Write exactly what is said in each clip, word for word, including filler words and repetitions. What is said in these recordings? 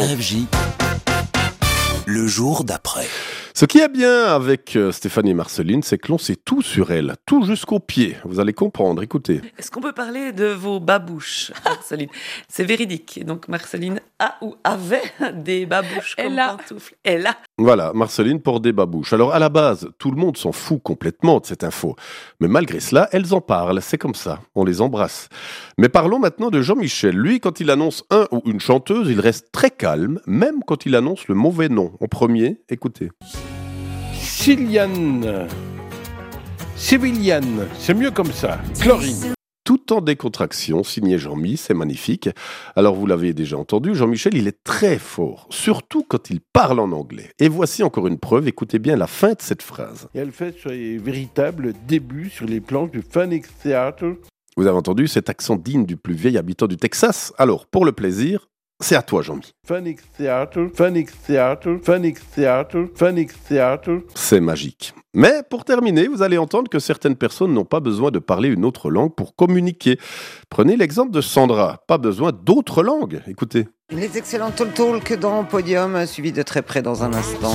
F J, le jour d'après. Ce qui est bien avec euh, Stéphanie et Marceline, c'est que l'on sait tout sur elle, tout jusqu'aux pieds. Vous allez comprendre, écoutez. Est-ce qu'on peut parler de vos babouches, Marceline? C'est véridique. Donc Marceline a ou avait des babouches comme Elle a. pantoufles. Elle a. Voilà, Marceline porte des babouches. Alors à la base, tout le monde s'en fout complètement de cette info. Mais malgré cela, elles en parlent, c'est comme ça, on les embrasse. Mais parlons maintenant de Jean-Michel. Lui, quand il annonce un ou une chanteuse, il reste très calme, même quand il annonce le mauvais nom. En premier, écoutez. Ciliane, Séviliane, c'est mieux comme ça. Chlorine. Tout en décontraction, signé Jean-Mi, c'est magnifique. Alors vous l'avez déjà entendu, Jean-Michel, il est très fort, surtout quand il parle en anglais. Et voici encore une preuve, écoutez bien la fin de cette phrase. Et elle fait sur les véritables débuts sur les planches du Phoenix Theatre. Vous avez entendu cet accent digne du plus vieil habitant du Texas? Alors, pour le plaisir, c'est à toi, Jean-Mi. Phoenix Theatre, Phoenix Theatre, Phoenix Theatre, Phoenix Theatre. C'est magique. Mais pour terminer, vous allez entendre que certaines personnes n'ont pas besoin de parler une autre langue pour communiquer. Prenez l'exemple de Sandra. Pas besoin d'autres langues. Écoutez. Les excellents Talk Talk dans Podium, suivi de très près dans un instant.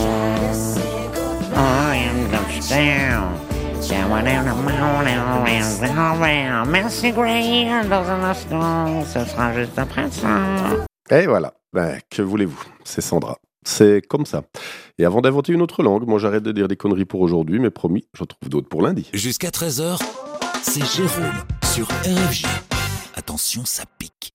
Merci Graham, dans un instant, ce sera juste après ça. Et voilà. Ben, que voulez-vous? C'est Sandra. C'est comme ça. Et avant d'inventer une autre langue, moi j'arrête de dire des conneries pour aujourd'hui, mais promis, j'en trouve d'autres pour lundi. Jusqu'à treize heures, c'est Jérôme sur R F J. Attention, ça pique.